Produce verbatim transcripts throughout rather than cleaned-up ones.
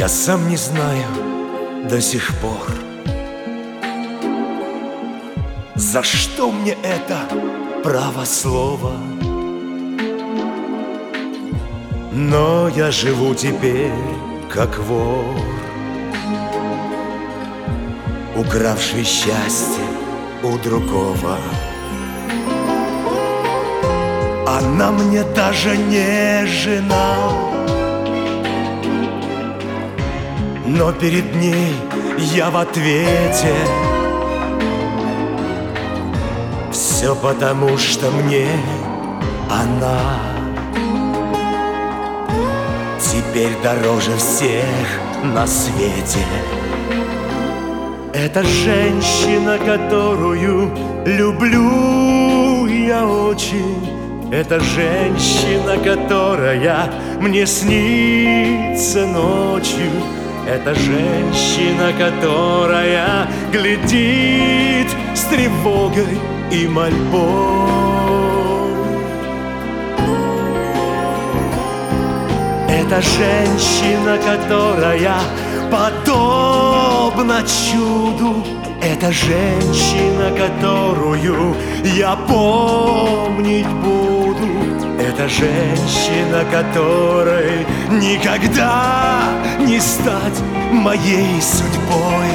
Я сам не знаю до сих пор, за что мне это право слова. Но я живу теперь как вор, укравший счастье у другого. Она мне даже не жена, но перед ней я в ответе. Все потому, что мне она теперь дороже всех на свете. Это женщина, которую люблю я очень. Это женщина, которая мне снится ночью. Это женщина, которая глядит с тревогой и мольбой. Это женщина, которая подобна чуду. Это женщина, которую я помнить буду. Это женщина, которой никогда не стать моей судьбой.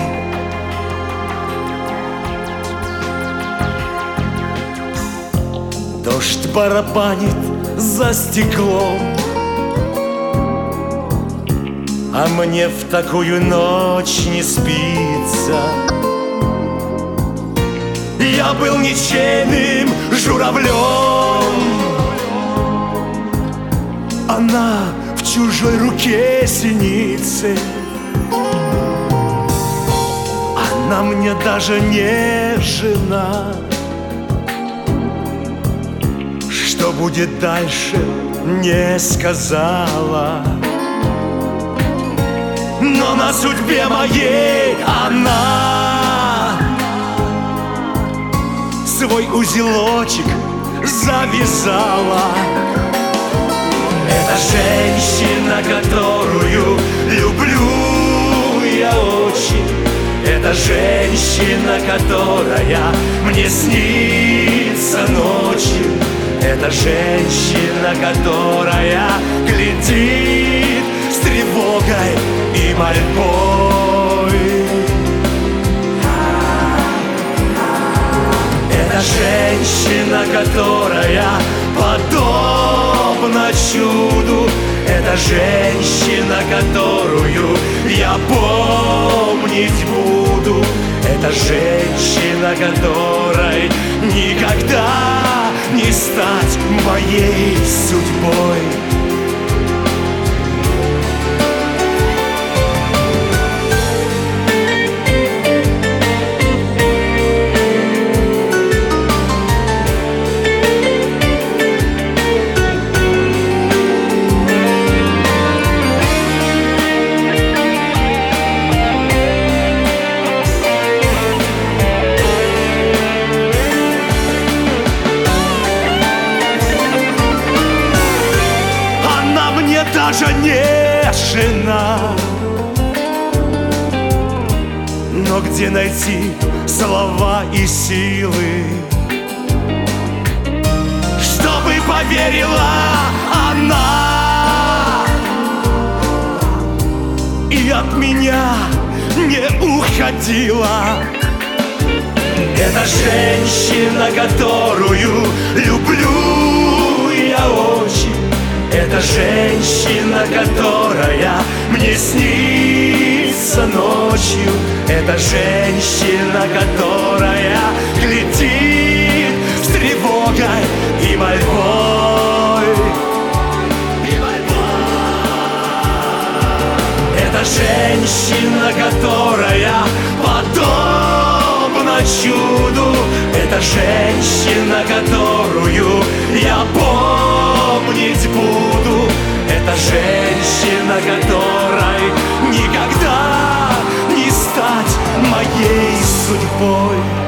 Дождь барабанит за стеклом, а мне в такую ночь не спится. Я был ничейным журавлем, она в чужой руке синицы. Она мне даже не жена. Что будет дальше, не сказала. Но на судьбе моей она свой узелочек завязала. Это женщина, которую люблю я очень. Это женщина, которая мне снится ночью. Это женщина, которая глядит с тревогой и мольбой. Это женщина, которая подобна чуду. Это женщина, которую я помнить буду. Это женщина, которой никогда не стать моей судьбой. Даже не жена. Но где найти слова и силы, чтобы поверила она и от меня не уходила? Это женщина, которую люблю я очень. Это женщина, которая мне снится ночью. Это женщина, которая глядит с тревогой и мольбой. И мольбой. Это женщина, которая подобна чуду. Это женщина, которую я помнить буду. Это женщина, которой никогда не стать моей судьбой.